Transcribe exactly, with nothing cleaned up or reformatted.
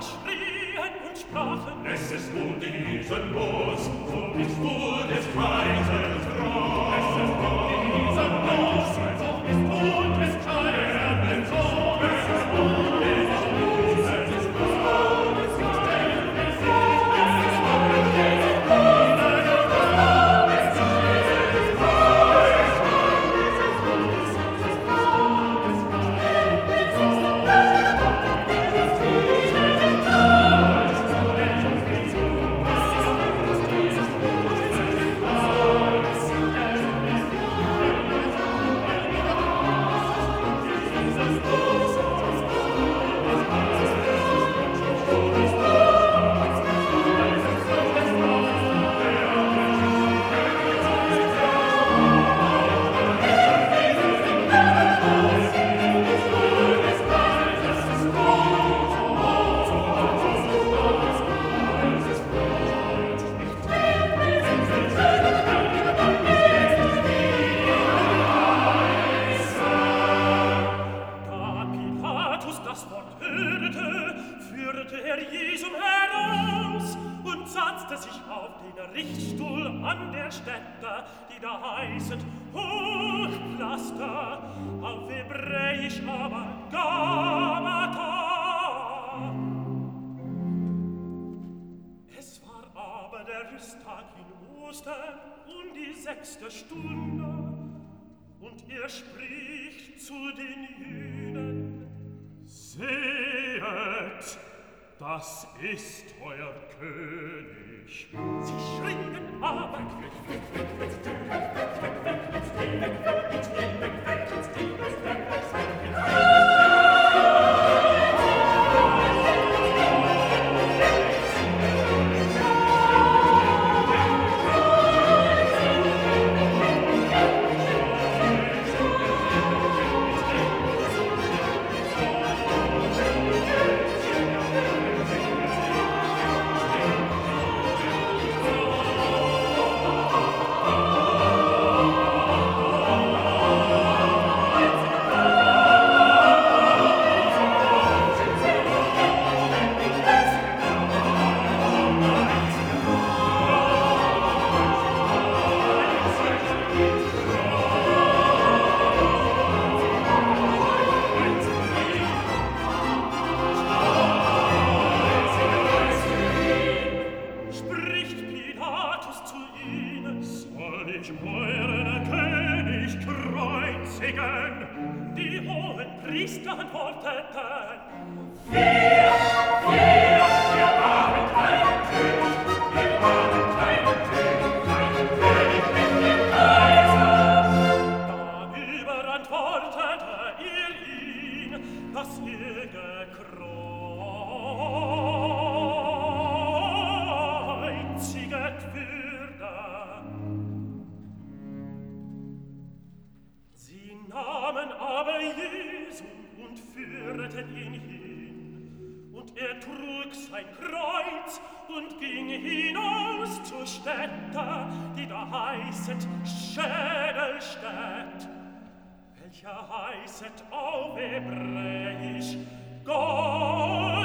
schrien und sprachen: Es ist nun diesen los, so bist du des Kaisers Thron. Es ist nun diesen los, so bist du des Kaisers Sohn. Es ist nun diesen los, so bist du des Kaisers Sohn. Es ist nun diesen los, so bist du des Kaisers sechste Stunde, und er spricht zu den Jüden: Sehet, das ist euer König. Sie schrien aber: heißet auf Hebräisch Golgatha.